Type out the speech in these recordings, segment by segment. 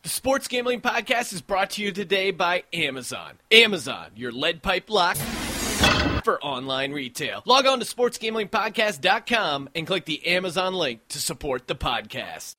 The Sports Gambling Podcast is brought to you today by Amazon. Amazon, your lead pipe lock for online retail. Log on to sportsgamblingpodcast.com and click the Amazon link to support the podcast.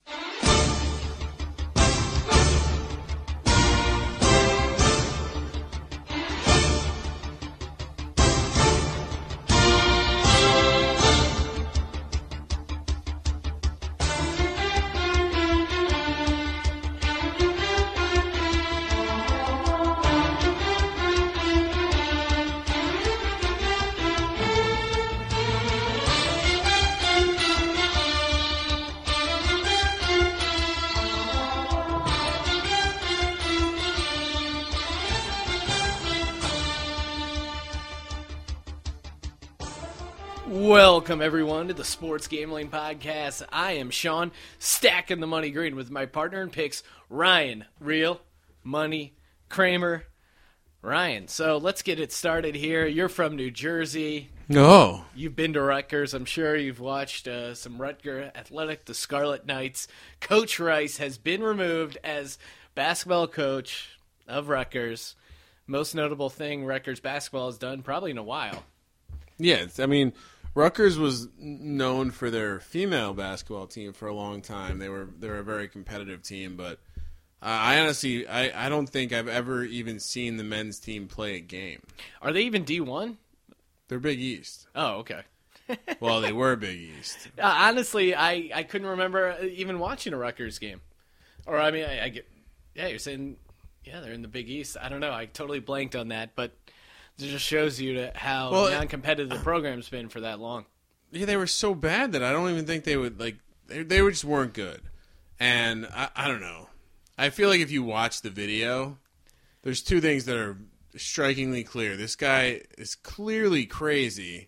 Welcome, everyone, to the Sports Gambling Podcast. I am Sean, stacking the money green with my partner in picks, Ryan. Real Money Kramer. Ryan, so let's get it started here. You're from New Jersey. No. You've been to Rutgers. I'm sure you've watched some Rutgers Athletic, the Scarlet Knights. Coach Rice has been removed as basketball coach of Rutgers. Most notable thing Rutgers basketball has done probably in a while. Yeah, Rutgers was known for their female basketball team for a long time. They're a very competitive team, but I honestly don't think I've ever even seen the men's team play a game. Are they even D1? They're Big East. Oh, okay. Well, they were Big East. Honestly, I couldn't remember even watching a Rutgers game. Or, I mean, I get, yeah, you're saying, yeah, they're in the Big East. I don't know. I totally blanked on that, but it just shows you how non-competitive the program's been for that long. Yeah, they were so bad that I don't even think they would, they just weren't good. And I don't know. I feel like if you watch the video, there's two things that are strikingly clear. This guy is clearly crazy.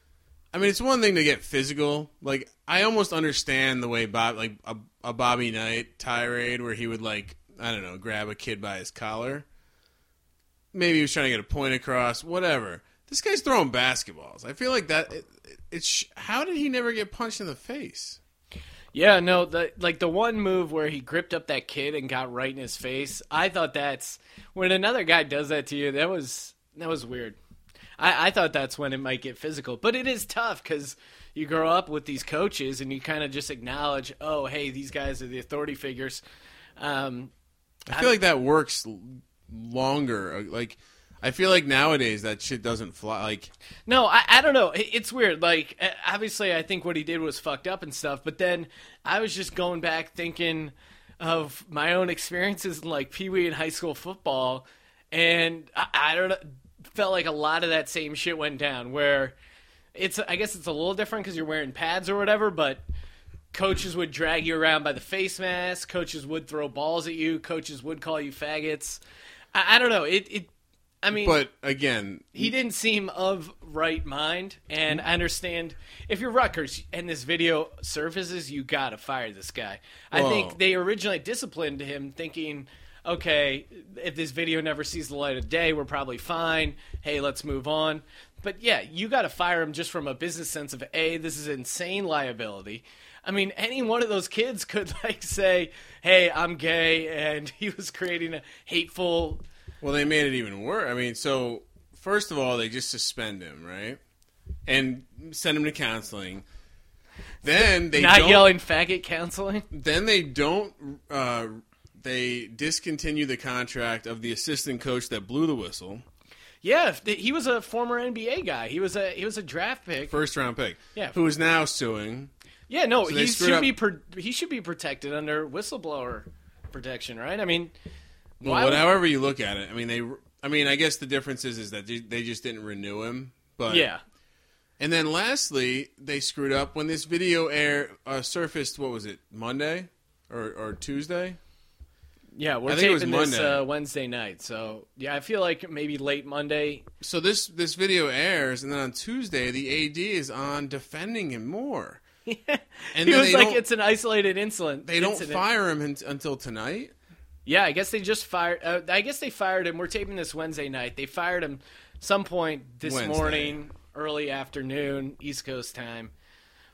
I mean, it's one thing to get physical. Like, I almost understand the way a Bobby Knight tirade where he would, grab a kid by his collar. Maybe he was trying to get a point across, whatever. This guy's throwing basketballs. I feel like that. How did he never get punched in the face? Yeah, no, the one move where he gripped up that kid and got right in his face. I thought that's when another guy does that to you. That was weird. I thought that's when it might get physical, but it is tough because you grow up with these coaches and you kind of just acknowledge, oh, hey, these guys are the authority figures. I feel like that works longer. I feel like nowadays that shit doesn't fly. No, I don't know. It's weird. Obviously, I think what he did was fucked up and stuff. But then I was just going back thinking of my own experiences in Pee Wee and high school football, and I don't know. Felt like a lot of that same shit went down. Where I guess it's a little different because you're wearing pads or whatever, but coaches would drag you around by the face mask. Coaches would throw balls at you. Coaches would call you faggots. I don't know. But again, he didn't seem of right mind, and I understand if you're Rutgers and this video surfaces, you gotta fire this guy. I think they originally disciplined him thinking, okay, if this video never sees the light of day, we're probably fine. Hey, let's move on. But yeah, you gotta fire him just from a business sense of, this is insane liability. I mean, any one of those kids could say, hey, I'm gay, and he was creating a hateful... Well, they made it even worse. I mean, so first of all, they just suspend him, right? And send him to counseling. Then they not yelling faggot counseling. Then they don't. They discontinue the contract of the assistant coach that blew the whistle. Yeah, he was a former NBA guy. He was a draft pick, first round pick. Yeah, who is now suing. Yeah, no, he should be protected under whistleblower protection, right? I mean. Well, however you look at it, I guess the difference is that they just didn't renew him. But yeah. And then lastly, they screwed up when this video surfaced. What was it, Monday or Tuesday? Yeah, we're taping this Wednesday night. So yeah, I feel like maybe late Monday. So this video airs, and then on Tuesday, the AD is on defending him more. And he was like, it's an isolated incident. They don't fire him until tonight. Yeah, I guess they just fired. I guess they fired him. We're taping this Wednesday night. They fired him some point this morning, early afternoon, East Coast time.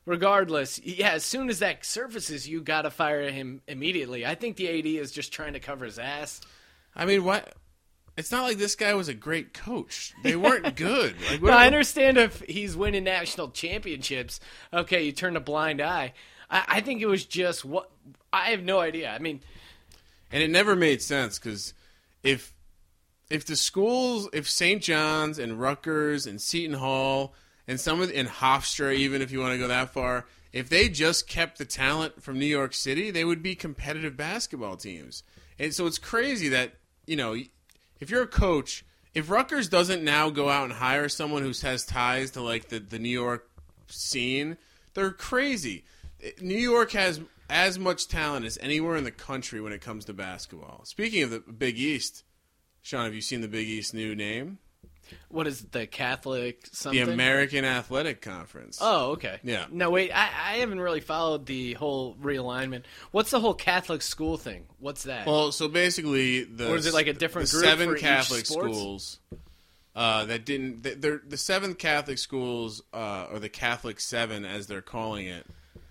regardless, yeah, as soon as that surfaces, you got to fire him immediately. I think the AD is just trying to cover his ass. I mean, what? It's not like this guy was a great coach. They weren't good. Like, No, I understand if he's winning national championships. Okay, you turn a blind eye. I think it was just what I have no idea. I mean, and it never made sense because if the schools, if St. John's and Rutgers and Seton Hall and and Hofstra, even if you want to go that far, if they just kept the talent from New York City, they would be competitive basketball teams. And so it's crazy that, you know, if you're a coach, if Rutgers doesn't now go out and hire someone who has ties to like the New York scene, they're crazy. New York has as much talent as anywhere in the country when it comes to basketball. Speaking of the Big East, Sean, have you seen the Big East new name? what is the Catholic something? The American Athletic Conference. Oh, okay. Yeah. No, wait, I haven't really followed the whole realignment. What's the whole Catholic school thing? What's that? Well, so basically, or is it like a different the group seven for Catholic each sports? schools that didn't. They're the seven Catholic schools, or the Catholic Seven, as they're calling it.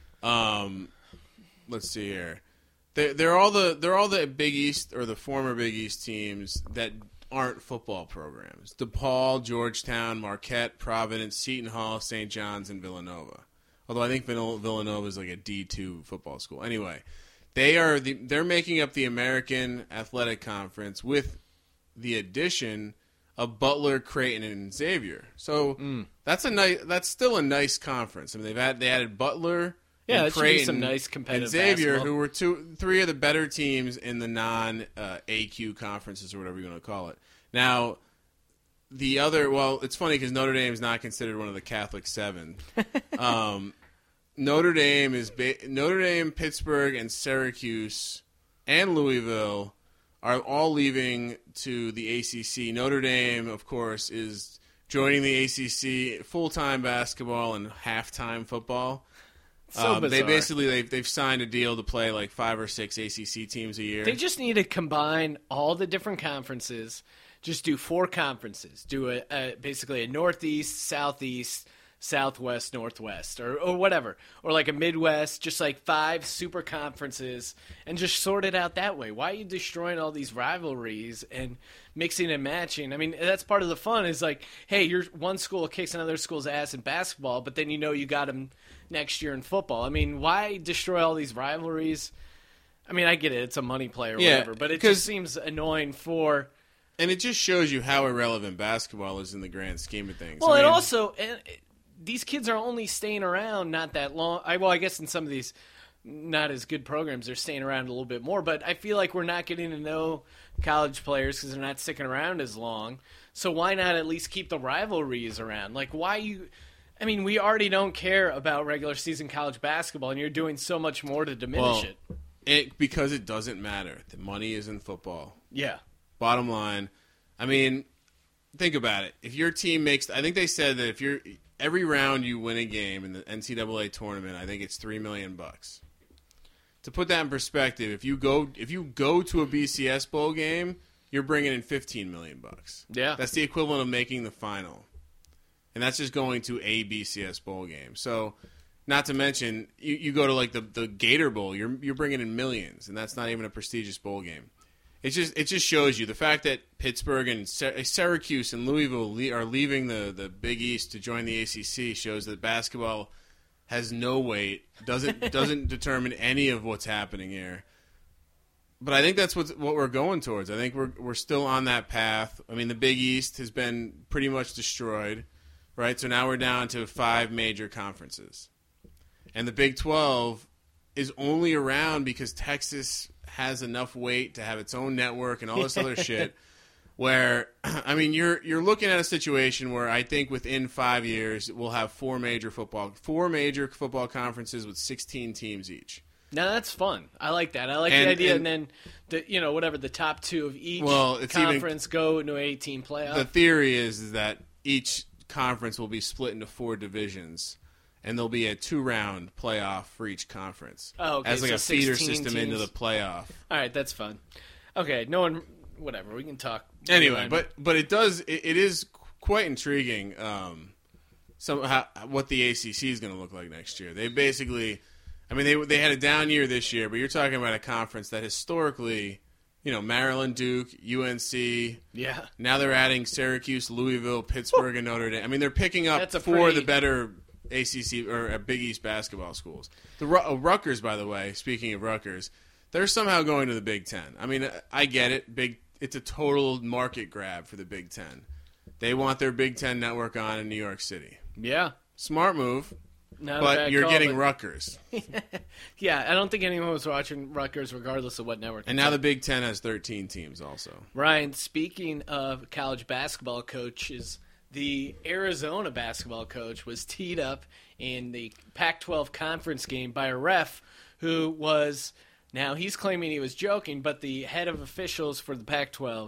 Let's see here. They're all the Big East or the former Big East teams that aren't football programs. DePaul, Georgetown, Marquette, Providence, Seton Hall, St. John's, and Villanova. Although I think Villanova is like a D2 football school. Anyway, they're making up the American Athletic Conference with the addition of Butler, Creighton, and Xavier. So that's still a nice conference. I mean, they added Butler. Yeah, and that should be Creighton some nice competitive and Xavier, basketball. who were three of the better teams in the non-AQ conferences or whatever you want to call it. Now, the other, well, it's funny because Notre Dame is not considered one of the Catholic Seven. Notre Dame, Pittsburgh, and Syracuse, and Louisville are all leaving to the ACC. Notre Dame, of course, is joining the ACC, full-time basketball and half-time football. So bizarre. They've signed a deal to play like 5 or 6 ACC teams a year. They just need to combine all the different conferences. Just do 4 conferences. Do basically a Northeast, Southeast, Southwest, Northwest, or whatever. Or like a Midwest, just like 5 super conferences, and just sort it out that way. Why are you destroying all these rivalries and mixing and matching? I mean, that's part of the fun is like, hey, one school kicks another school's ass in basketball, but then you know you got them next year in football. I mean, why destroy all these rivalries? I mean, I get it. It's a money play or whatever, but it just seems annoying for... And it just shows you how irrelevant basketball is in the grand scheme of things. Well, I mean, and also... these kids are only staying around not that long. I guess in some of these not as good programs, they're staying around a little bit more. But I feel like we're not getting to know college players because they're not sticking around as long. So why not at least keep the rivalries around? Like, why you... I mean, we already don't care about regular season college basketball, and you're doing so much more to diminish it. Because it doesn't matter. The money is in football. Yeah. Bottom line, I mean, think about it. If your team makes... I think they said that if you're... Every round you win a game in the NCAA tournament, I think it's $3 million. To put that in perspective, if you go to a BCS bowl game, you're bringing in $15 million. Yeah, that's the equivalent of making the final, and that's just going to a BCS bowl game. So, not to mention, you go to like the Gator Bowl, you're bringing in millions, and that's not even a prestigious bowl game. It just shows you the fact that Pittsburgh and Syracuse and Louisville are leaving the Big East to join the ACC shows that basketball has no weight, doesn't determine any of what's happening here. But I think that's what we're going towards. I think we're still on that path. I mean, the Big East has been pretty much destroyed, right? So now we're down to 5 major conferences, and the Big 12 is only around because Texas has enough weight to have its own network and all this other shit. Where, I mean, you're looking at a situation where I think within 5 years we'll have 4 major football conferences with 16 teams each. Now that's fun. I like that. I like the idea, and then the top 2 of each conference go into an 18 playoff. The theory is that each conference will be split into 4 divisions. And there'll be a 2-round playoff for each conference. Oh, okay. As like a feeder system teams into the playoff. All right, that's fun. Okay, whatever, we can talk. Anyway, but it is quite intriguing somehow what the ACC is going to look like next year. They basically, I mean, they had a down year this year, but you're talking about a conference that historically, Maryland, Duke, UNC. Yeah. Now they're adding Syracuse, Louisville, Pittsburgh, and Notre Dame. I mean, they're picking up the better ACC or Big East basketball schools. The Rutgers, by the way, speaking of Rutgers, they're somehow going to the Big Ten. I mean, I get it. It's a total market grab for the Big Ten. They want their Big Ten network on in New York City. Yeah. Smart move. But you're getting Rutgers. Yeah, I don't think anyone was watching Rutgers regardless of what network. And now the Big Ten has 13 teams also. Ryan, speaking of college basketball coaches, the Arizona basketball coach was teed up in the Pac-12 conference game by a ref who was, now he's claiming he was joking, but the head of officials for the Pac-12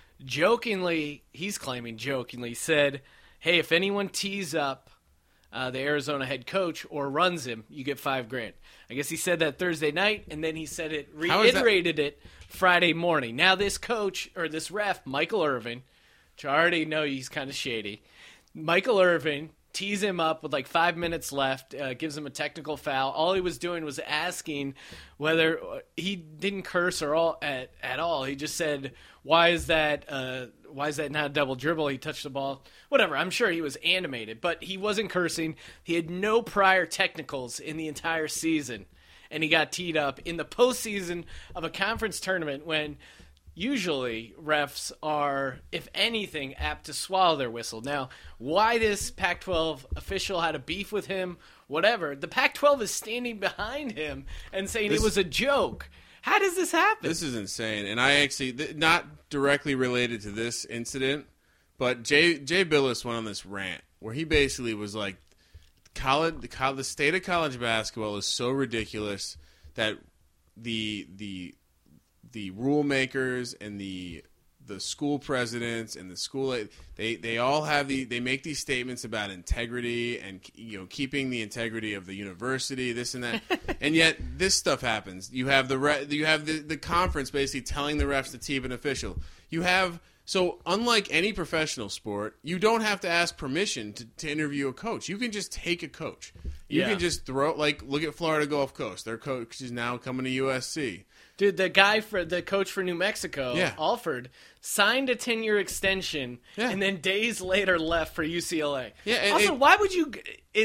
he's claiming jokingly said, hey, if anyone tees up the Arizona head coach or runs him, you get $5,000. I guess he said that Thursday night, and then he said it, reiterated it Friday morning. Now this coach, or this ref, Michael Irvin, which I already know he's kind of shady, Michael Irvin tees him up with like 5 minutes left, gives him a technical foul. All he was doing was asking whether he didn't curse at all. He just said, why is that not a double dribble? He touched the ball. Whatever. I'm sure he was animated, but he wasn't cursing. He had no prior technicals in the entire season, and he got teed up in the postseason of a conference tournament when usually refs are, if anything, apt to swallow their whistle. Now, why this Pac-12 official had a beef with him, whatever, the Pac-12 is standing behind him and saying it was a joke. How does this happen? This is insane. And I actually, not directly related to this incident, but Jay Bilas went on this rant where he basically was like, the state of college basketball is so ridiculous that the rule makers and the school presidents and the school, they all have they make these statements about integrity and keeping the integrity of the university, this and that, and yet this stuff happens. You have the conference basically telling the refs to tee an official. So unlike any professional sport, you don't have to ask permission to interview a coach. You can just take a coach. You can just look at Florida Gulf Coast. Their coach is now coming to USC. Dude, the coach for New Mexico, Alford, signed a 10-year extension and then days later left for UCLA. Yeah, also, why would you?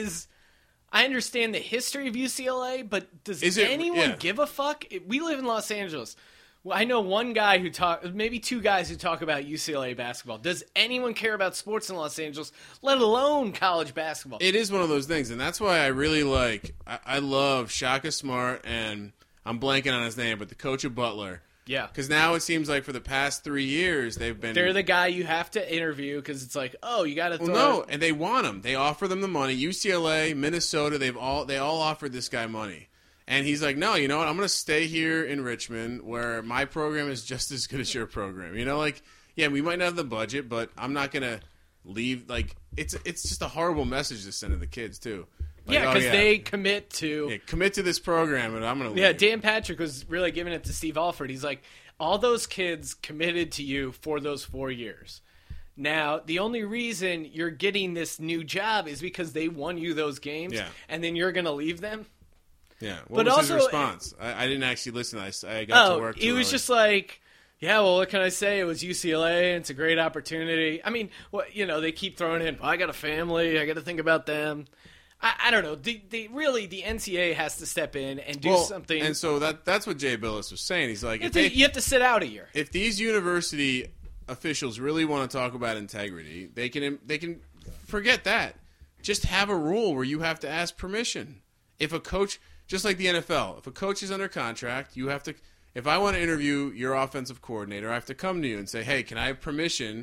I understand the history of UCLA, but does anyone give a fuck? We live in Los Angeles. Well, I know one guy maybe two guys who talk about UCLA basketball. Does anyone care about sports in Los Angeles, let alone college basketball? It is one of those things, and that's why I really I love Shaka Smart, and I'm blanking on his name, but the coach of Butler. Yeah. Because now it seems like for the past 3 years, they're the guy you have to interview because it's like, oh, you got to throw. Well, no, and they want him. They offer them the money. UCLA, Minnesota, they all offered this guy money. And he's like, no, you know what? I'm going to stay here in Richmond where my program is just as good as your program. We might not have the budget, but I'm not going to leave. It's just a horrible message to send to the kids, too. Because they commit to... commit to this program, and I'm going to leave. Yeah, Dan Patrick was really giving it to Steve Alford. He's like, all those kids committed to you for those 4 years. Now, the only reason you're getting this new job is because they won you those games, and then you're going to leave them? Yeah. What was his response? I didn't actually listen. I got to work too he was early. Just like, yeah, well, what can I say? It was UCLA, and it's a great opportunity. I mean, they keep throwing in, I got a family, I got to think about them. I don't know. The NCAA has to step in and do something. And so that's what Jay Bilas was saying. He's like, you have to sit out a year. If these university officials really want to talk about integrity, they can forget that. Just have a rule where you have to ask permission. If a coach, just like the NFL, if a coach is under contract, you have to. If I want to interview your offensive coordinator, I have to come to you and say, hey, can I have permission?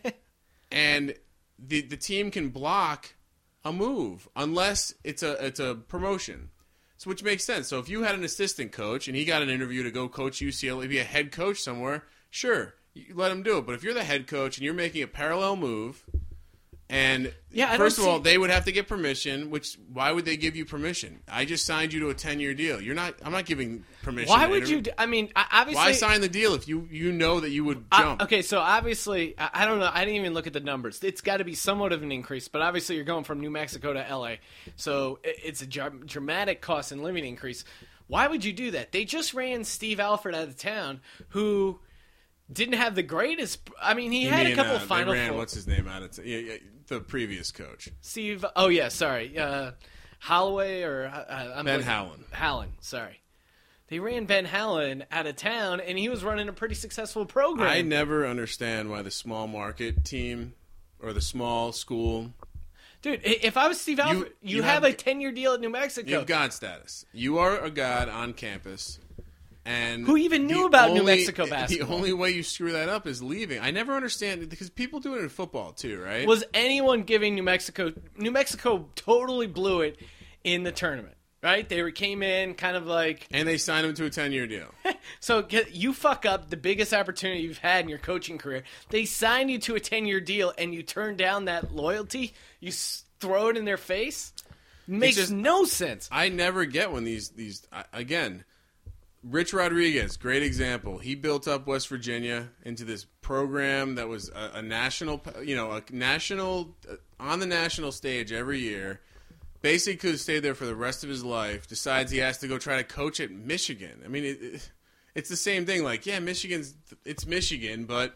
And the team can block a move unless it's a promotion, so which makes sense. So if you had an assistant coach and he got an interview to go coach UCLA, be a head coach somewhere, sure, you let him do it. But if you're the head coach and you're making a parallel move And first of all, they would have to get permission. Which why would they give you permission? I just signed you to a 10-year deal. I'm not giving permission. Why would you? I mean, obviously, why sign the deal if you know that you would jump? Okay, so obviously, I don't know. I didn't even look at the numbers. It's got to be somewhat of an increase, but obviously, you're going from New Mexico to LA, so it's a dramatic cost and living increase. Why would you do that? They just ran Steve Alford out of town, who didn't have the greatest. I mean, he had a couple Final Four. What's his name out of the previous coach, Steve. Oh yeah, sorry, Holloway or Ben Howland. Howland, sorry. They ran Ben Howland out of town, and he was running a pretty successful program. I never understand why the small market team or the small school. Dude, if I was Steve Alford, you have a 10-year deal at New Mexico. You have God status. You are a god on campus. And who even knew about New Mexico basketball? The only way you screw that up is leaving. I never understand it because people do it in football too, right? Was anyone giving New Mexico? New Mexico totally blew it in the tournament, right? They came in kind of like, and they signed him to a 10-year deal. So you fuck up the biggest opportunity you've had in your coaching career. They signed you to a 10-year deal, and you turn down that loyalty. You throw it in their face. Makes no sense. I never get when these again. Rich Rodriguez, great example. He built up West Virginia into this program that was a national, on the national stage every year. Basically could have stayed there for the rest of his life. Decides he has to go try to coach at Michigan. I mean, it's the same thing. Like, yeah, it's Michigan, but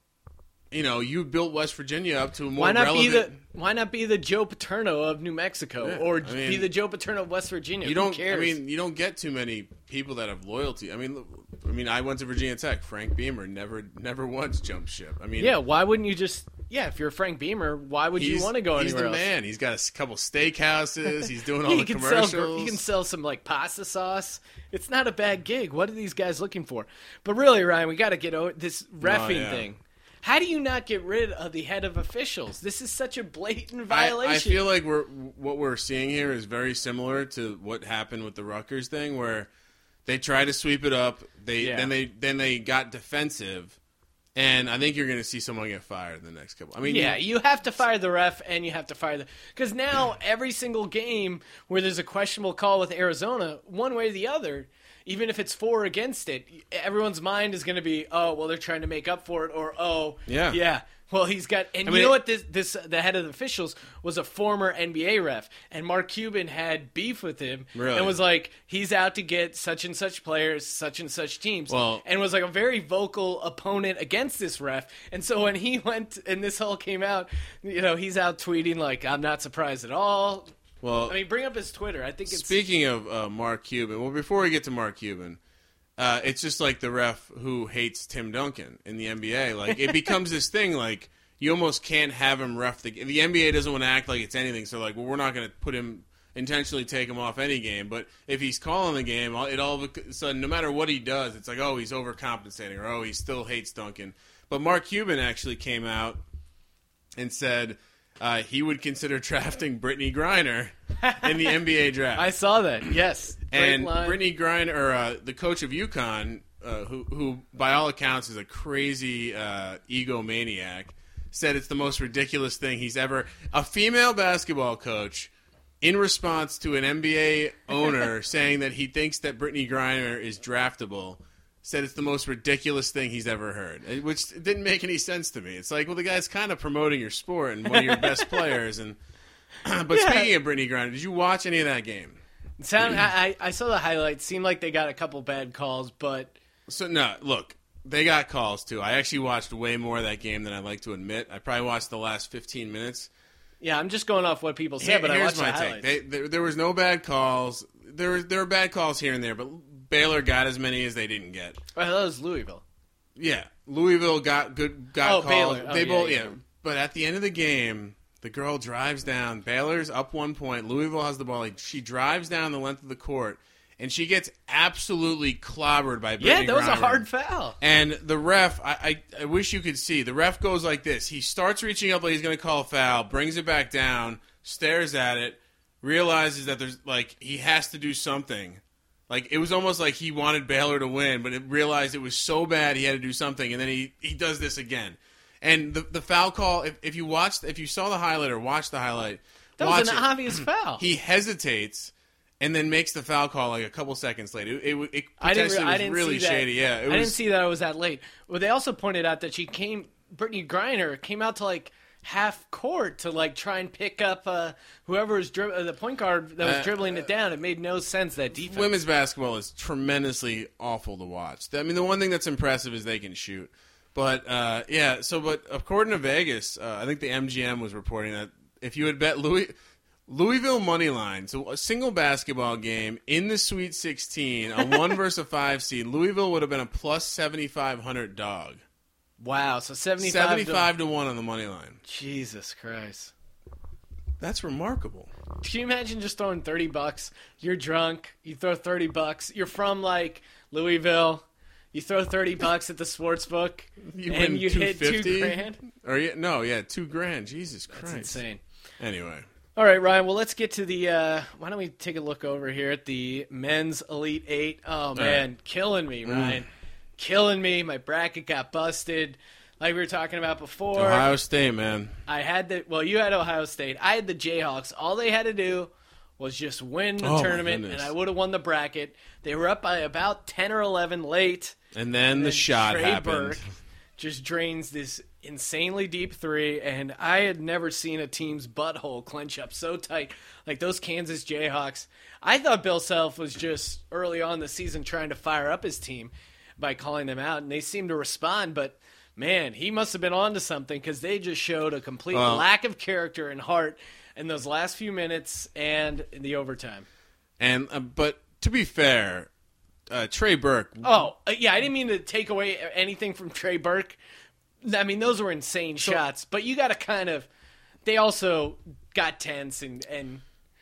you built West Virginia up to a more relevant. Why not be the Joe Paterno of New Mexico, be the Joe Paterno of West Virginia? Who cares? I mean, you don't get too many people that have loyalty. I mean, I went to Virginia Tech. Frank Beamer never once jumped ship. I mean, yeah. Why wouldn't you just? Yeah, if you're Frank Beamer, why would you want to go anywhere else? He's the man. He's got a couple steakhouses. He's doing all the commercials. He can sell some pasta sauce. It's not a bad gig. What are these guys looking for? But really, Ryan, we got to get over this reffing thing. How do you not get rid of the head of officials? This is such a blatant violation. I feel like what we're seeing here is very similar to what happened with the Rutgers thing, where they tried to sweep it up. Then they got defensive, and I think you're going to see someone get fired in the next couple. I mean, you have to fire the ref, and you have to fire because now every single game where there's a questionable call with Arizona, one way or the other. Even if it's for or against it, everyone's mind is going to be, oh, well, they're trying to make up for it, or yeah. Well, he's got, and you know what? The head of the officials was a former NBA ref, and Mark Cuban had beef with him, and was like, he's out to get such and such players, such and such teams, and was like a very vocal opponent against this ref. And so when he went and this all came out, he's out tweeting like, I'm not surprised at all. Well, I mean, bring up his Twitter. I think it's... Speaking of Mark Cuban, well, before we get to Mark Cuban, it's just like the ref who hates Tim Duncan in the NBA. Like, it becomes this thing, like, you almost can't have him ref the game. The NBA doesn't want to act like it's anything, so, like, well, we're not going to intentionally take him off any game. But if he's calling the game, so no matter what he does, it's like, oh, he's overcompensating, or, oh, he still hates Duncan. But Mark Cuban actually came out and said... he would consider drafting Brittany Griner in the NBA draft. I saw that. Yes, and Brittany Griner, the coach of UConn, who by all accounts is a crazy egomaniac, said it's the most ridiculous thing he's ever. A female basketball coach, in response to an NBA owner saying that he thinks that Brittany Griner is draftable. Said it's the most ridiculous thing he's ever heard, which didn't make any sense to me. It's like, well, the guy's kind of promoting your sport and one of your best players. But speaking of Brittany Griner, did you watch any of that game? I saw the highlights. Seemed like they got a couple bad calls, but... So, no, look, they got calls, too. I actually watched way more of that game than I'd like to admit. I probably watched the last 15 minutes. Yeah, I'm just going off what people say, but I watched the highlights. There was no bad calls. There were bad calls here and there, but... Baylor got as many as they didn't get. I thought it was Louisville. Yeah, Louisville got calls. Baylor. They both, yeah. But at the end of the game, the girl drives down. Baylor's up 1 point. Louisville has the ball. She drives down the length of the court, and she gets absolutely clobbered by Brittany Yeah, that was Griner. a hard foul. And the ref, I wish you could see. The ref goes like this. He starts reaching up like he's going to call a foul, brings it back down, stares at it, realizes that there's he has to do something. Like, it was almost like he wanted Baylor to win, but realized it was so bad he had to do something, and then he does this again. And the foul call, if you saw the highlight or watched the highlight, that was an obvious foul. He hesitates and then makes the foul call like a couple seconds later. It I potentially didn't was really see that. shady. Yeah, I didn't see that it was that late. Well, they also pointed out that Brittany Griner came out to like half court to like try and pick up whoever was the point guard that was dribbling it down. It made no sense, that defense. Women's basketball is tremendously awful to watch. I mean, the one thing that's impressive is they can shoot. But but according to Vegas, I think the MGM was reporting that if you had bet Louisville money line, so a single basketball game in the Sweet 16, a 1 versus a 5 seed, Louisville would have been a plus 7,500 dog. Wow, so 75 to 1 on the money line. Jesus Christ. That's remarkable. Can you imagine just throwing $30? You're drunk, you throw $30. You're from like Louisville. You throw $30 at the sports book, and you hit $2,000. Or $2,000. Jesus Christ, that's insane. Anyway. All right, Ryan, well, let's get to the why don't we take a look over here at the men's Elite Eight. Oh, man, killing me, Ryan. Killing me. My bracket got busted. Like we were talking about before. Ohio State, man. You had Ohio State. I had the Jayhawks. All they had to do was just win the tournament, and I would have won the bracket. They were up by about 10 or 11 late. And then the shot Trey happened. Burke just drains this insanely deep three, and I had never seen a team's butthole clench up so tight like those Kansas Jayhawks. I thought Bill Self was just early on the season trying to fire up his team by calling them out, and they seemed to respond, but man, he must have been onto something because they just showed a complete lack of character and heart in those last few minutes and in the overtime. And but to be fair, Trey Burke. I didn't mean to take away anything from Trey Burke. I mean, those were insane shots, but you got to kind of. They also got tense and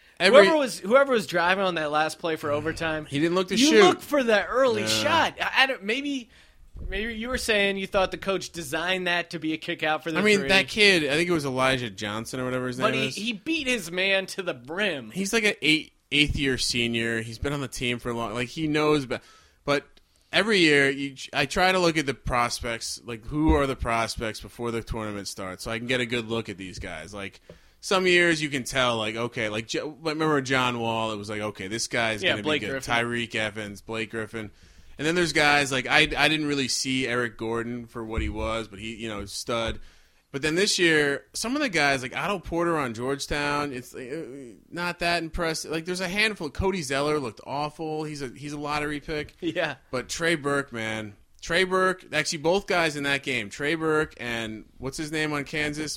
whoever was driving on that last play for overtime. He didn't look to shoot. You look for that early shot. Maybe you were saying you thought the coach designed that to be a kick out for the three. That kid, I think it was Elijah Johnson or whatever his name is. But he beat his man to the brim. He's like an eighth year senior. He's been on the team for a long. Like he knows, but every year I try to look at the prospects. Like who are the prospects before the tournament starts, so I can get a good look at these guys. Like some years you can tell, like okay, like remember John Wall? It was like okay, this guy's going to be good. Griffin. Tyreek Evans, Blake Griffin. And then there's guys like I didn't really see Eric Gordon for what he was, but he stud. But then this year, some of the guys like Otto Porter on Georgetown, it's not that impressive. Like there's a handful. Cody Zeller looked awful. He's a lottery pick. Yeah. But Trey Burke, man, actually both guys in that game, Trey Burke and what's his name on Kansas,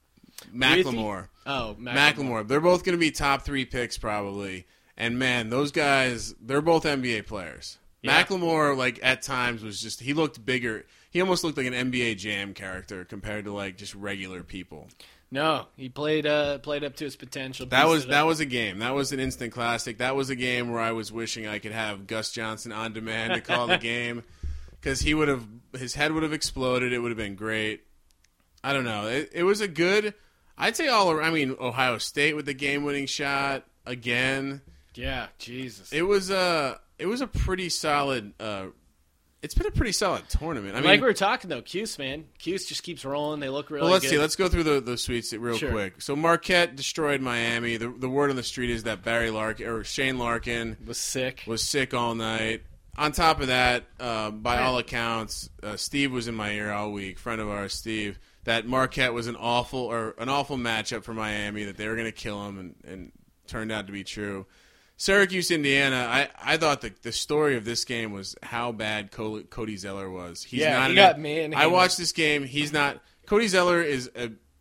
McLemore. Oh, McLemore. They're both going to be top 3 picks probably. And man, those guys, they're both NBA players. Yeah. McLemore, like at times, he looked bigger. He almost looked like an NBA Jam character compared to like just regular people. No, he played up to his potential. That was a game. That was an instant classic. That was a game where I was wishing I could have Gus Johnson on demand to call the game because his head would have exploded. It would have been great. I don't know. It was a good. I'd say Ohio State with the game-winning shot again. Yeah, Jesus. It was a pretty solid. It's been a pretty solid tournament. I mean, like we were talking though, Cuse, man, Cuse just keeps rolling. They look really. Well, let's good. see. Let's go through the sweets real quick. So Marquette destroyed Miami. The word on the street is that Shane Larkin was sick all night. On top of that, by all accounts, Steve was in my ear all week. Friend of ours, Steve, that Marquette was an awful matchup for Miami. That they were going to kill him, and turned out to be true. Syracuse, Indiana. I thought the story of this game was how bad Cody Zeller was. He got man. I watched this game. He's not. Cody Zeller is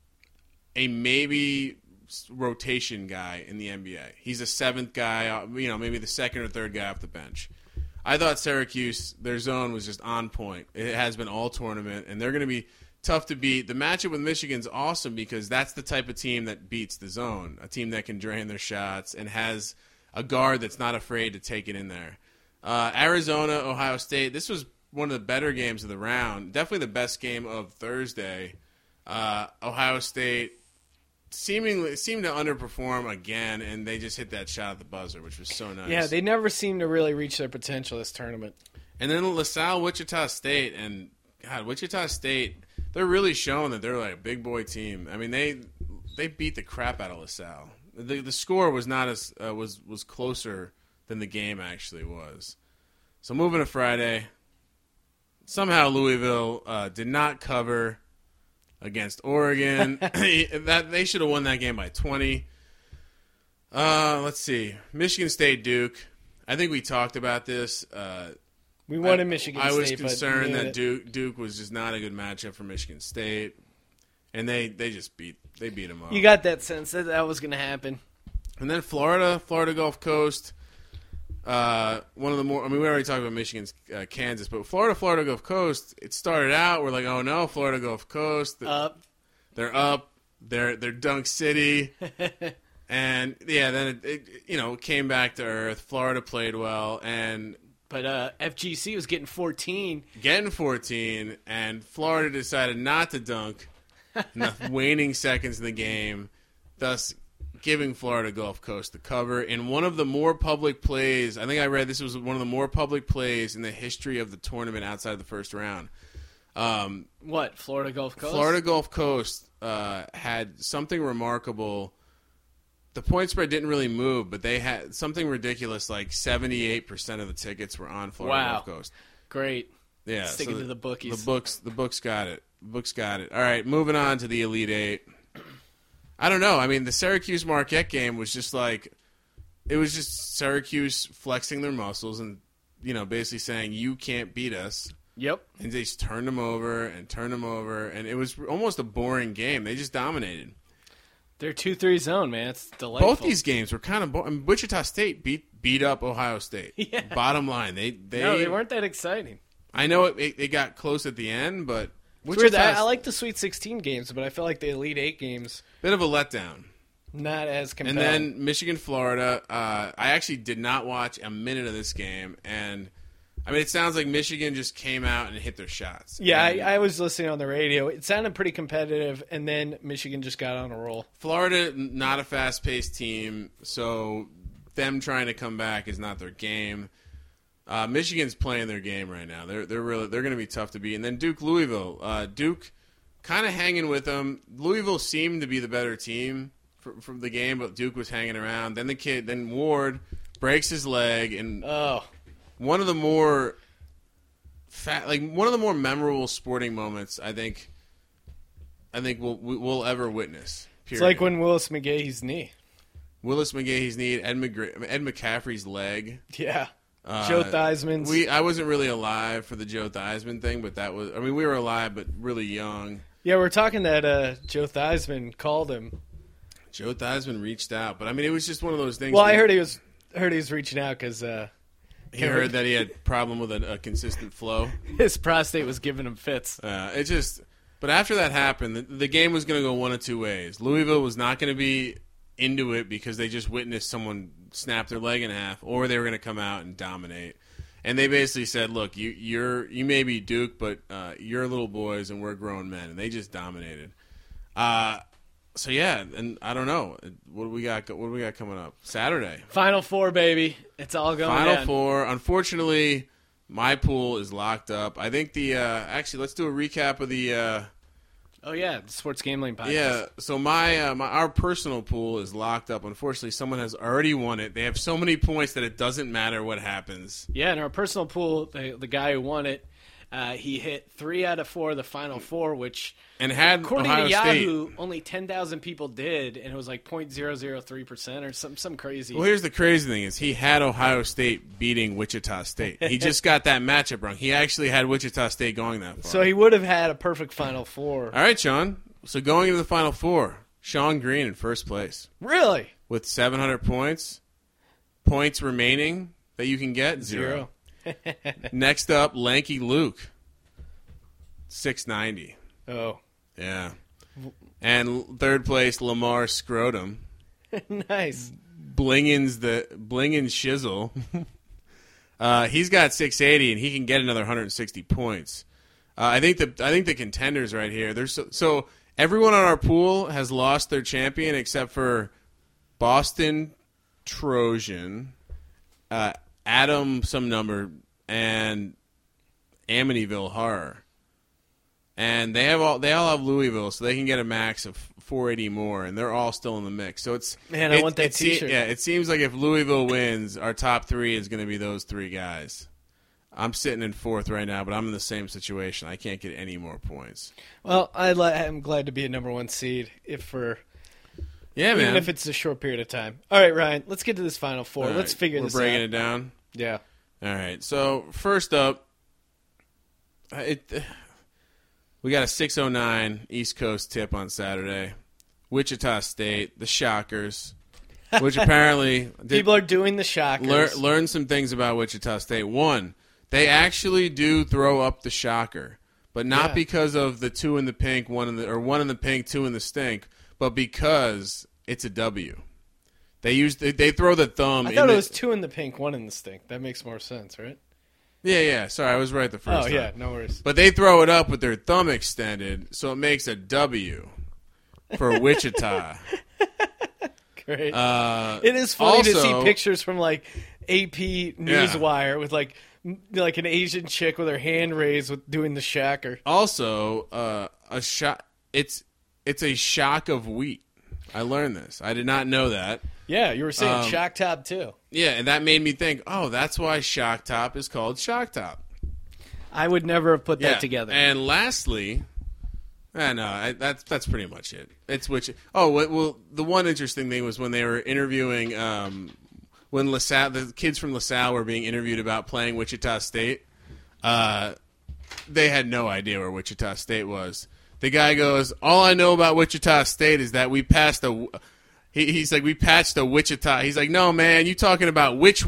a maybe rotation guy in the NBA. He's a 7th guy. Maybe the 2nd or 3rd guy off the bench. I thought Syracuse, their zone was just on point. It has been all tournament, and they're going to be tough to beat. The matchup with Michigan's awesome because that's the type of team that beats the zone. A team that can drain their shots and has a guard that's not afraid to take it in there. Arizona, Ohio State. This was one of the better games of the round. Definitely the best game of Thursday. Ohio State seemed to underperform again, and they just hit that shot at the buzzer, which was so nice. Yeah, they never seem to really reach their potential this tournament. And then LaSalle, Wichita State, and God, Wichita State. they're really showing that they're like a big boy team. I mean, they beat the crap out of LaSalle. The score was not as was closer than the game actually was. So moving to Friday, somehow Louisville did not cover against Oregon. That they should have won that game by 20. Let's see, Michigan State Duke. I think we talked about this. We won in Michigan State. I was concerned that Duke was just not a good matchup for Michigan State, and they just beat them up. You got that sense that was going to happen. And then Florida Gulf Coast. One of the more. I mean, we already talked about Michigan's Kansas, but Florida Gulf Coast. It started out. We're like, oh no, Florida Gulf Coast. They're up. They're Dunk City. And yeah, then it came back to earth. Florida played well, but FGC was getting 14. And Florida decided not to dunk in the waning seconds of the game, thus giving Florida Gulf Coast the cover in one of the more public plays. I think I read this was one of the more public plays in the history of the tournament outside of the first round. What, Florida Gulf Coast? Florida Gulf Coast had something remarkable. The point spread didn't really move, but they had something ridiculous, like 78% of the tickets were on Florida Gulf Coast. Great. Yeah, sticking to the bookies. The books got it. All right, moving on to the Elite Eight. I don't know. I mean, the Syracuse Marquette game was just like, it was just Syracuse flexing their muscles and basically saying you can't beat us. Yep. And they just turned them over, and it was almost a boring game. They just dominated. They're 2-3 zone, man. It's delightful. Both these games were kind of boring. I mean, Wichita State beat up Ohio State. Yeah. Bottom line, they weren't that exciting. I know it got close at the end, but I like the Sweet 16 games, but I feel like the Elite 8 games bit of a letdown. Not as compelling. And then Michigan, Florida. I actually did not watch a minute of this game, and I mean, it sounds like Michigan just came out and hit their shots. Yeah, I was listening on the radio. It sounded pretty competitive, and then Michigan just got on a roll. Florida, not a fast-paced team, so them trying to come back is not their game. Michigan's playing their game right now. They're going to be tough to beat. And then Duke, Louisville. Duke kind of hanging with them. Louisville seemed to be the better team from the game, but Duke was hanging around. Then Ward breaks his leg, and one of the more memorable sporting moments I think we'll ever witness. Period. It's like when Willis McGahee's knee. Ed McCaffrey's leg. Yeah. Joe Theismann's. I wasn't really alive for the Joe Theismann thing, but we were alive, but really young. Yeah, we're talking that Joe Theismann called him. Joe Theismann reached out, but I mean, it was just one of those things. Well, I heard he was reaching out because he heard that he had a problem with a consistent flow. His prostate was giving him fits. But after that happened, the game was going to go one of two ways. Louisville was not going to be into it because they just witnessed someone snap their leg in half, or they were going to come out and dominate. And they basically said, "Look, you may be Duke, but you're little boys and we're grown men," and they just dominated. So yeah, and I don't know what do we got coming up Saturday. Final Four, baby, it's all going down. Final Four. Unfortunately, my pool is locked up. I think actually let's do a recap of the. The Sports Gambling Podcast. Yeah, so our personal pool is locked up. Unfortunately, someone has already won it. They have so many points that it doesn't matter what happens. Yeah, in our personal pool, the guy who won it, he hit 3 out of 4 of the Final Four, which according Ohio to Yahoo, State. Only 10,000 people did, and it was like 0.003% or some crazy. Well, here's the crazy thing: is he had Ohio State beating Wichita State. He just got that matchup wrong. He actually had Wichita State going that far. So he would have had a perfect Final Four. All right, Sean. So going into the Final Four, Sean Green in first place. Really? With 700 points. Points remaining that you can get, 0. Next up, Lanky Luke, 690. Oh. Yeah. And third place, Lamar Scrotum. Nice. Blingins Shizzle. He's got 680, and he can get another 160 points. I think the contenders right here. There's so everyone on our pool has lost their champion except for Boston Trojan, Adam some number, and Amityville Horror. and they all have Louisville, so they can get a max of 480 more, and they're all still in the mix. So I want that T-shirt. Yeah, it seems like if Louisville wins, our top three is going to be those three guys. I'm sitting in fourth right now, but I'm in the same situation. I can't get any more points. Well, I'm glad to be a number one seed even if it's a short period of time. All right, Ryan, let's get to this Final Four. Let's figure this out. We're breaking it down? Yeah. All right, so first up, we got a 6:09 East Coast tip on Saturday. Wichita State, the Shockers, which apparently people are doing the Shockers. Learn some things about Wichita State. One, they actually do throw up the Shocker, but not because of the two in the pink, one in the pink, two in the stink, but because it's a W. They throw the thumb. I thought it was two in the pink, one in the stink. That makes more sense, right? Yeah. Sorry, I was right the first time. Oh, yeah, no worries. But they throw it up with their thumb extended, so it makes a W for Wichita. Great. It is funny to see pictures from, like, AP Newswire with, like an Asian chick with her hand raised doing the Shocker. Also, it's a shock of wheat. I learned this. I did not know that. Yeah, you were saying Shock Top too. Yeah, and that made me think, that's why Shock Top is called Shock Top. I would never have put that together. And lastly, that's pretty much it. The one interesting thing was when they were interviewing, when the kids from LaSalle were being interviewed about playing Wichita State, they had no idea where Wichita State was. The guy goes, all I know about Wichita State is that we passed he's like, we patched a Wichita. He's like, no, man, you talking about which?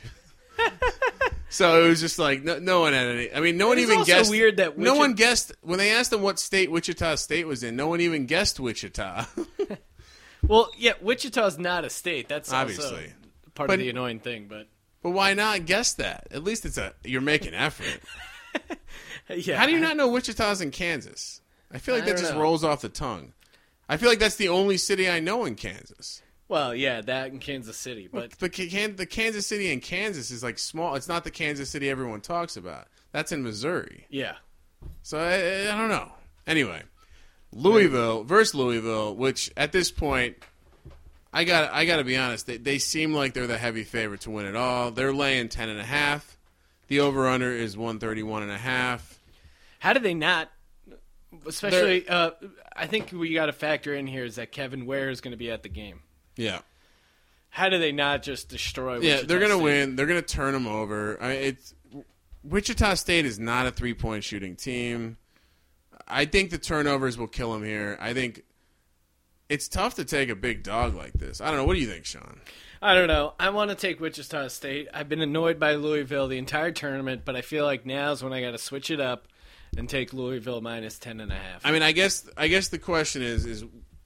So it was just like, no one had any. I mean, no one even guessed. Weird that no one guessed when they asked them what state Wichita State was in. No one even guessed Wichita. Well, yeah, Wichita's not a state. That's obviously also part of the annoying thing. But why not guess that? At least you're making effort. Yeah. How do you not know Wichita's in Kansas? I feel like that just rolls off the tongue. I feel like that's the only city I know in Kansas. Well, yeah, that in Kansas City. But the Kansas City in Kansas is like small. It's not the Kansas City everyone talks about. That's in Missouri. Yeah. So I don't know. Anyway, Louisville versus Louisville, which at this point, I got to be honest, they seem like they're the heavy favorite to win it all. They're laying 10.5. The over/under is 131.5. How did they not? Especially, I think we got to factor in here is that Kevin Ware is going to be at the game. Yeah. How do they not just destroy Wichita Yeah, they're going to State? win. They're going to turn them over. Wichita State is not a three-point shooting team. I think the turnovers will kill them here. I think it's tough to take a big dog like this. I don't know. What do you think, Sean? I don't know. I want to take Wichita State. I've been annoyed by Louisville the entire tournament, but I feel like now's when I got to switch it up and take Louisville minus 10.5. I mean, I guess the question is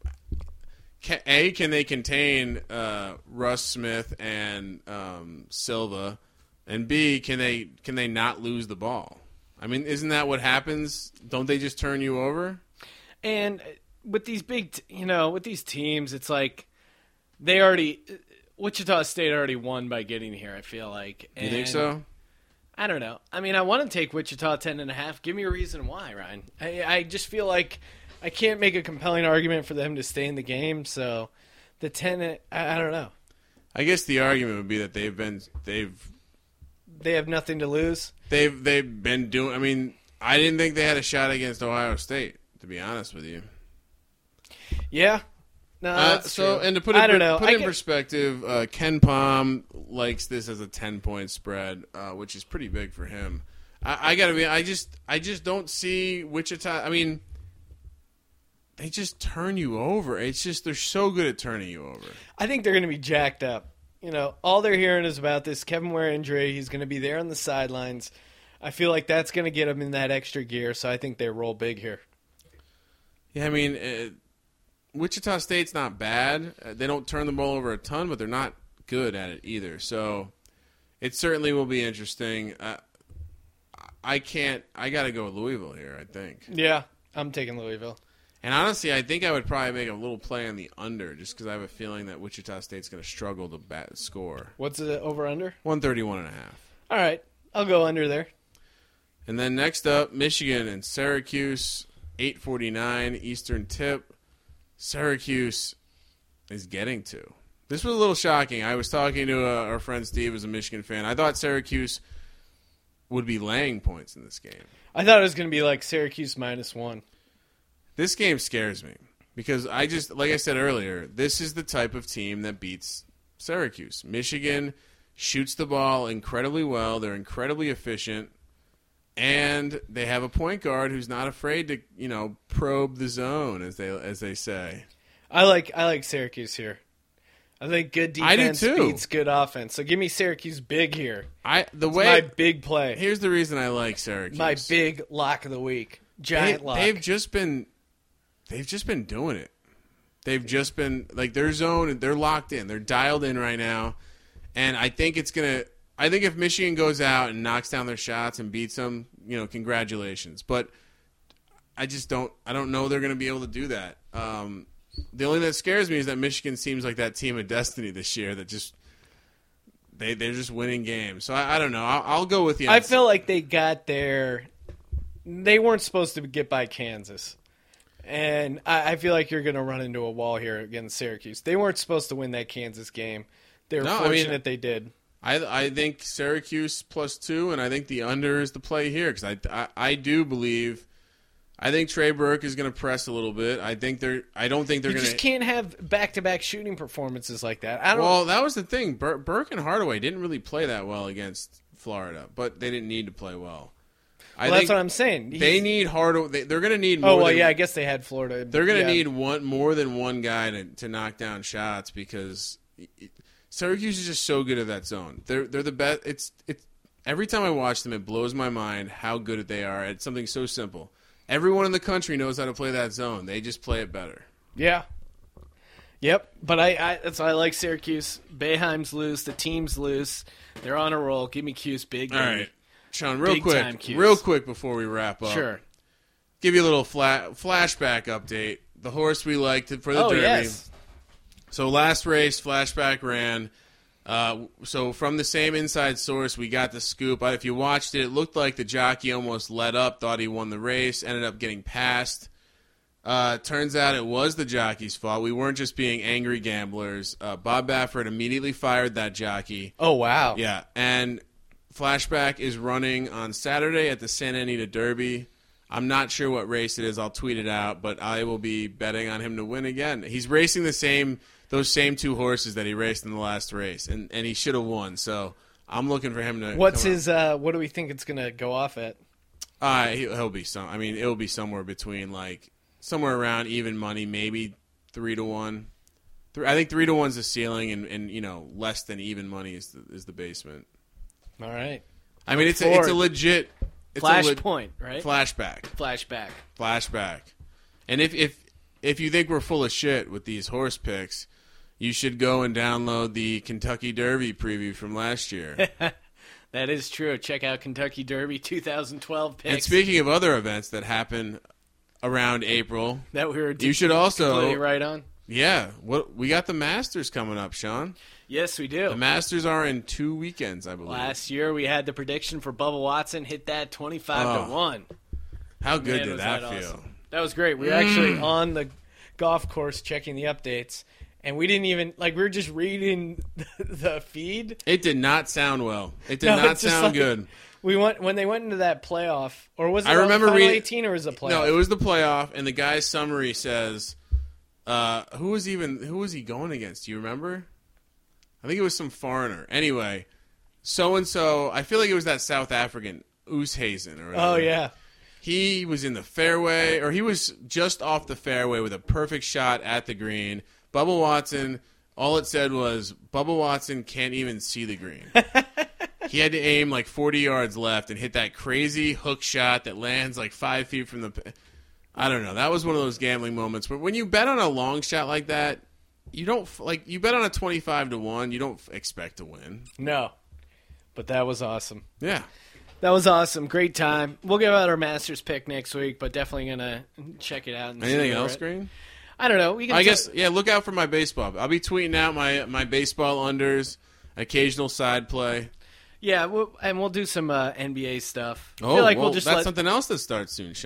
can they contain Russ Smith and Silva, and B, can they not lose the ball? I mean, isn't that what happens? Don't they just turn you over? And with these with these teams, it's like Wichita State already won by getting here. I feel like. You think so? I don't know. I mean, I want to take Wichita 10.5. Give me a reason why, Ryan. I just feel like I can't make a compelling argument for them to stay in the game. So the 10, I don't know. I guess the argument would be that they have nothing to lose. They've been doing. I mean, I didn't think they had a shot against Ohio State, to be honest with you. Yeah. No, that's true. And to put it in perspective, Ken Pom likes this as a 10-point spread, which is pretty big for him. I gotta be. I just don't see Wichita. I mean, they just turn you over. It's just they're so good at turning you over. I think they're going to be jacked up. All they're hearing is about this Kevin Ware injury. He's going to be there on the sidelines. I feel like that's going to get them in that extra gear. So I think they roll big here. Yeah, I mean. Wichita State's not bad. They don't turn the ball over a ton, but they're not good at it either. So it certainly will be interesting. I got to go with Louisville here, I think. Yeah, I'm taking Louisville. And honestly, I think I would probably make a little play on the under just because I have a feeling that Wichita State's going to struggle to score. What's the over-under? 131.5. All right, I'll go under there. And then next up, Michigan and Syracuse. 8:49 Eastern tip. Syracuse is getting to. This was a little shocking. I was talking to our friend Steve, who's a Michigan fan. I thought Syracuse would be laying points in this game. I thought it was going to be like Syracuse -1. This game scares me because like I said earlier, this is the type of team that beats Syracuse. Michigan shoots the ball incredibly well. They're incredibly efficient. And they have a point guard who's not afraid to, probe the zone, as they say. I like Syracuse here. I think good defense beats good offense. So give me Syracuse big here. My big play. Here's the reason I like Syracuse. My big lock of the week. Giant lock. They've just been doing it. They've just been their zone. They're locked in. They're dialed in right now. And I think I think if Michigan goes out and knocks down their shots and beats them, congratulations. But I don't know they're going to be able to do that. The only thing that scares me is that Michigan seems like that team of destiny this year that just they're just winning games. So I don't know. I'll go with you. I feel like they got there. They weren't supposed to get by Kansas. And I feel like you're going to run into a wall here against Syracuse. They weren't supposed to win that Kansas game. They were fortunate they did. I think Syracuse +2, and I think the under is the play here because I do believe. I think Trey Burke is going to press a little bit. I don't think they're going to. You just can't have back-to-back shooting performances like that. Well, that was the thing. Burke and Hardaway didn't really play that well against Florida, but they didn't need to play well. That's what I'm saying. They need Hardaway. They're going to need more. Oh, well, I guess they had Florida. They're going to need more than one guy to knock down shots because Syracuse is just so good at that zone. They're the best. It's every time I watch them, it blows my mind how good they are at something so simple. Everyone in the country knows how to play that zone. They just play it better. Yeah. Yep. But that's why I like Syracuse. Boeheim's loose. The team's loose. They're on a roll. Give me Cuse big. All right. Sean, real quick before we wrap up. Sure. Give you a little flashback update. The horse we liked for the Derby. Yes. So last race, Flashback ran. So from the same inside source, we got the scoop. If you watched it, it looked like the jockey almost let up, thought he won the race, ended up getting passed. Turns out it was the jockey's fault. We weren't just being angry gamblers. Bob Baffert immediately fired that jockey. Oh, wow. Yeah, and Flashback is running on Saturday at the Santa Anita Derby. I'm not sure what race it is. I'll tweet it out, but I will be betting on him to win again. He's racing those same two horses that he raced in the last race, and he should have won. So I'm looking for him to. What's his? What do we think it's going to go off at? He'll be it'll be somewhere between somewhere around even money, maybe 3-1. I think 3-1's the ceiling, and less than even money is the basement. All right. I mean, it's a legit. Flashpoint, right? Flashback. And if you think we're full of shit with these horse picks, you should go and download the Kentucky Derby preview from last year. That is true. Check out Kentucky Derby 2012 picks. And speaking of other events that happen around April, that we were you should also completely right on. Yeah, we got the Masters coming up, Sean. Yes, we do. The Masters are in 2 weekends, I believe. Last year we had the prediction for Bubba Watson hit that 25-1. How good did that feel? Awesome. That was great. We were actually on the golf course checking the updates, and we didn't even we were just reading the feed. It did not sound well. It did not sound good. We went when they went into that playoff, or was it? I remember Final 18, or was it playoff? No, it was the playoff, and the guy's summary says, who was he going against? Do you remember? I think it was some foreigner. Anyway, so and so. I feel like it was that South African Oosthuizen or whatever. Oh yeah. He was in the fairway, or he was just off the fairway with a perfect shot at the green. Bubba Watson, all it said was, Bubba Watson can't even see the green. He had to aim 40 yards left and hit that crazy hook shot that lands 5 feet from the... I don't know. That was one of those gambling moments. But when you bet on a long shot like that, you don't... you bet on a 25-1, you don't expect to win. No. But that was awesome. Yeah. That was awesome. Great time. We'll give out our Masters pick next week, but definitely going to check it out. And anything else, Green? I don't know. I guess, look out for my baseball. I'll be tweeting out my baseball unders, occasional side play. Yeah, we'll do some NBA stuff. I feel like we'll just that's something else that starts soon, Sean.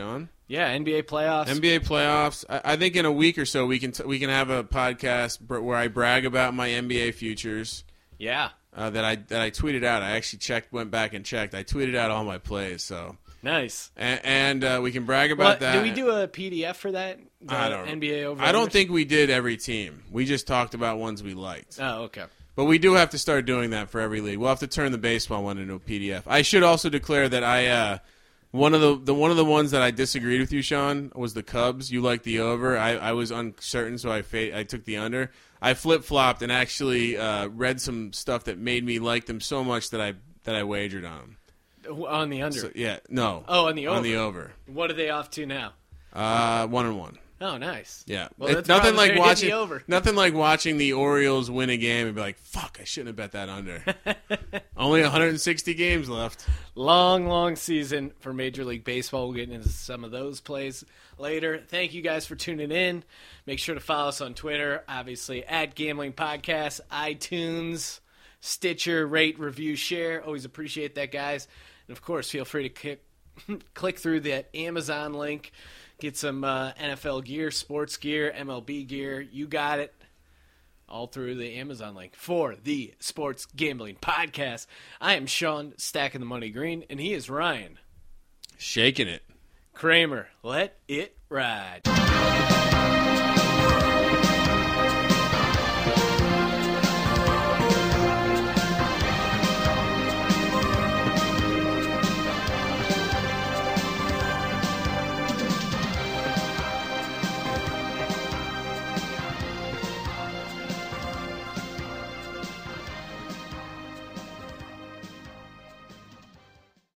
Yeah, NBA playoffs. NBA playoffs. I think in a week or so we can have a podcast where I brag about my NBA futures. Yeah. That I tweeted out. I actually went back and checked. I tweeted out all my plays. So nice. And we can brag about that. Do we do a PDF for that? I don't know. NBA over. I don't think we did every team. We just talked about ones we liked. Oh, okay. But we do have to start doing that for every league. We'll have to turn the baseball one into a PDF. I should also declare that I one of the ones that I disagreed with you, Sean, was the Cubs. You liked the over. I was uncertain, so I took the under. I flip-flopped and actually read some stuff that made me like them so much that I wagered on them. On the under? So, yeah, no. Oh, on the over. On the over. What are they off to now? 1-1. Oh, nice. Yeah, well, it's nothing like watching. Over. Nothing like watching the Orioles win a game and be like, "Fuck, I shouldn't have bet that under." Only 160 games left. Long season for Major League Baseball. We'll get into some of those plays later. Thank you guys for tuning in. Make sure to follow us on Twitter, obviously at Gambling Podcast, iTunes, Stitcher, rate, review, share. Always appreciate that, guys. And of course, feel free to click through that Amazon link. Get some NFL gear, sports gear, MLB gear. You got it. All through the Amazon link for the Sports Gambling Podcast. I am Sean, stacking the money green, and he is Ryan. Shaking it. Kramer, let it ride.